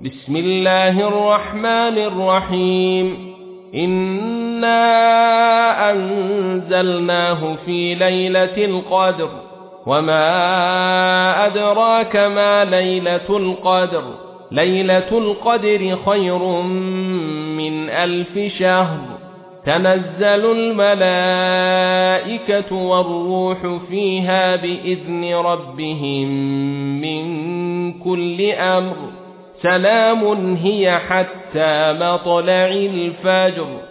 بسم الله الرحمن الرحيم. إنا أنزلناه في ليلة القدر وما أدراك ما ليلة القدر. ليلة القدر خير من 1000 شهر. تنزل الملائكة والروح فيها بإذن ربهم من كل أمر. سلام هي حتى مطلع الفجر.